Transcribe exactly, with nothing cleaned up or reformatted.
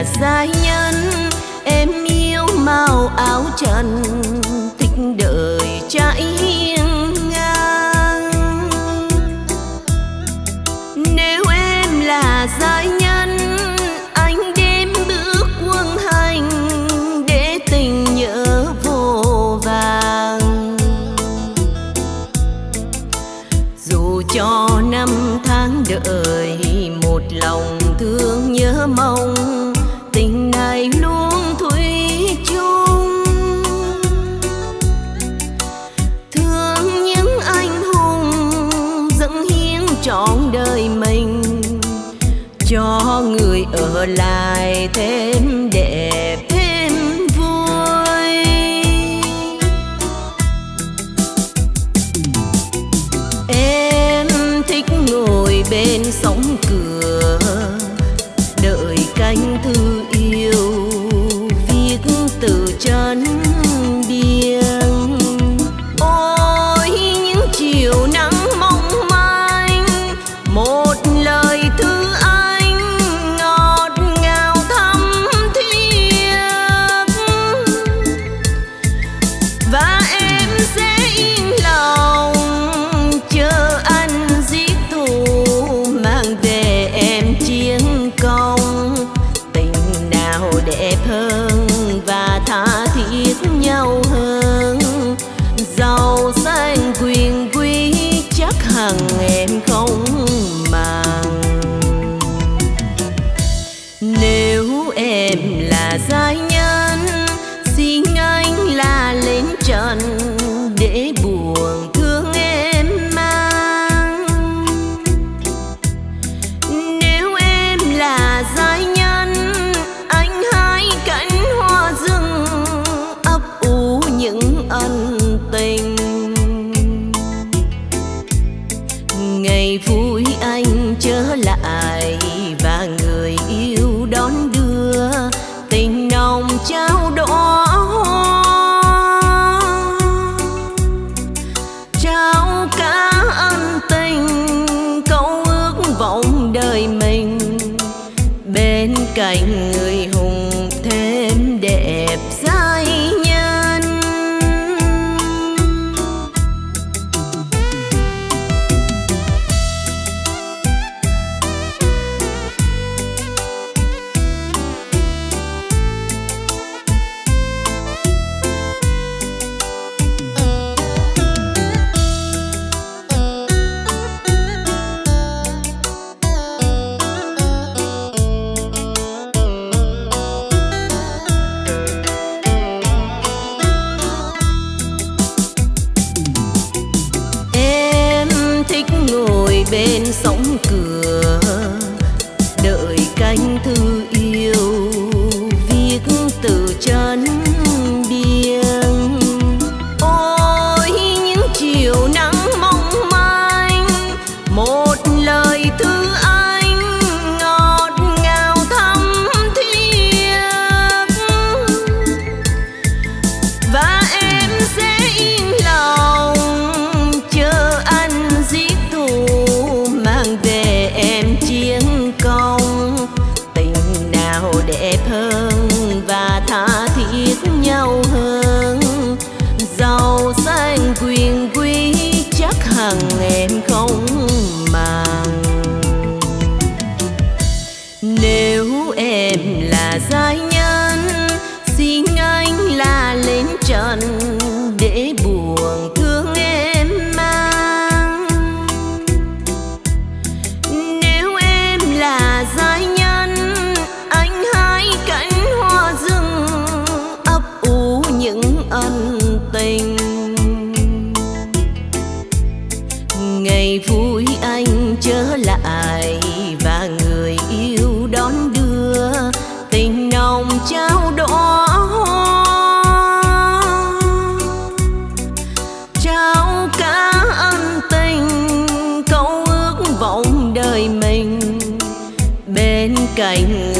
giai nhân, em yêu màu áo trần, thích đời chạy hiên ngang. Nếu em là giai nhân, anh đêm bước quân hành để tình nhớ vô vàng. Dù cho năm tháng đợi, một lòng thương nhớ mong, tình này luôn thủy chung. Thương những anh hùng dâng hiến trọn đời mình, cho người ở lại thêm đẹp thêm vui. Em thích ngồi bên sóng cửa, đợi canh thư yêu viết từ chân biên. Ôi những chiều nắng mong manh, một lời thư anh ngọt ngào thắm thiết, và em sẽ yên lòng chờ anh giết thù mang về em chiến công. Tình nào đẹp hơn và tha thiết nhau hơn, giàu sang quyền quý chắc hẳn em không màng. Nếu em là giai nhân, xin anh là lên trần để buồn thương em mang. Nếu em là giai nhân, anh hái cánh hoa rừng ấp ủ những ân tình. Ngày vui anh trở lại và người yêu đón đưa, tình nồng trao đóa hoa, trao cả ân tình câu ước vọng đời mình. Bên cạnh người hùng thêm đẹp giai nhân. Bên sóng cửa đợi canh thư yêu viết từ chân biên. Ôi những chiều nắng mong manh, một lời thư anh ngọt ngào thắm thiết, và em sẽ yên lòng chờ anh giết thù mang về em chiến công. Tình nào đẹp hơn và tha thiết nhau hơn, giàu sang quyền quý chắc hẳn em không màng. Nếu em là giai nhân, xin anh là lên trần để buồn thương em mang. Nếu em là giai nhân, anh hái cánh hoa rừng ấp ủ những ân tình. Ngày vui anh trở lại và người yêu đón đưa, tình nồng trao đóa hoa, trao cả ân tình câu ước vọng đời mình. Bên cạnh